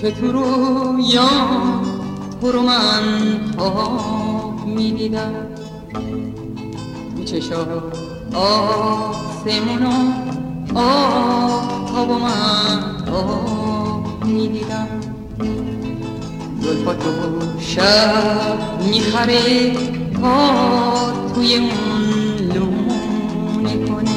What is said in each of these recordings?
که تو رویام تو رو من خواب می‌دیدم، تو چشات آسمون و آفتاب و من آب می‌دیدم، زلفاتو شب می‌خره تا توی اون لونه کنه،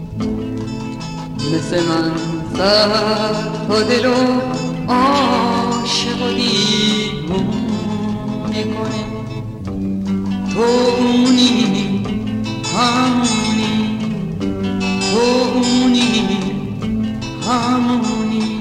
مثل من سر تا دل و عاشق و دیوونه کنه. تو اونی همونی، تو اونی همونی.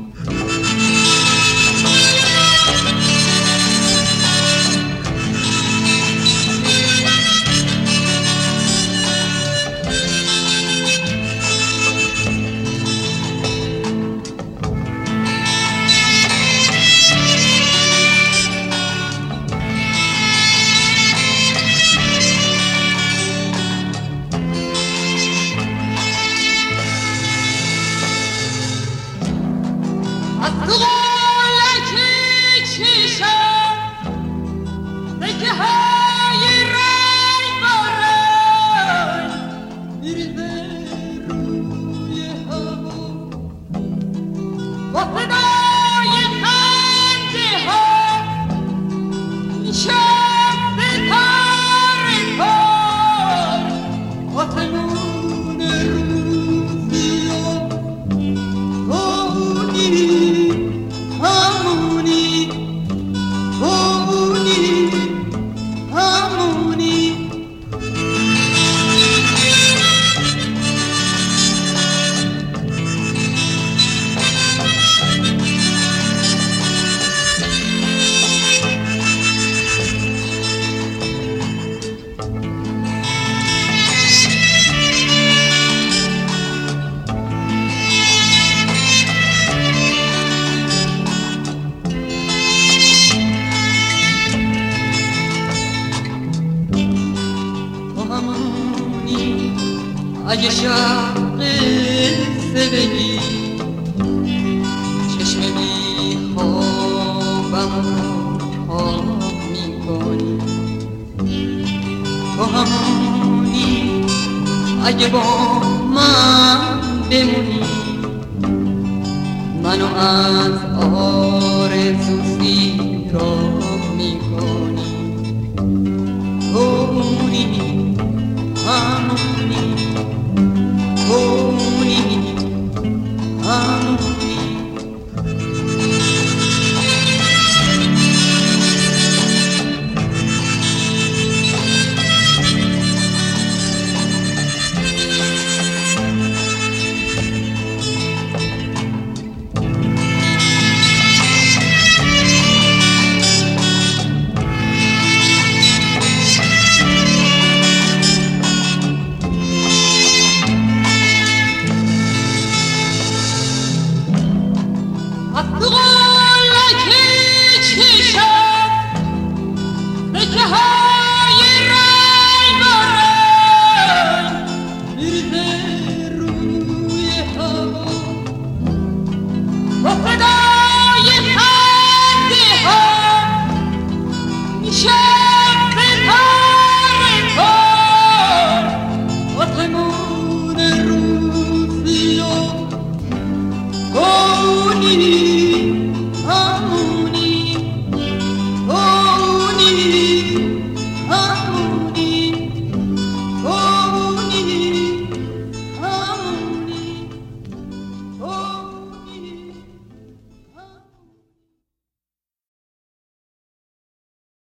از تو قولکی چیشم سکه های رنگ بارن میریزه روی هوا، با صدای خنده ها نشسته تار تار آسمون روزی و همونی همونی همونی. اگه شب قصه بگی چشم بی خوابم خواب میکنی، تو همونی اگه با من بمونی، منو از آرزو سیراب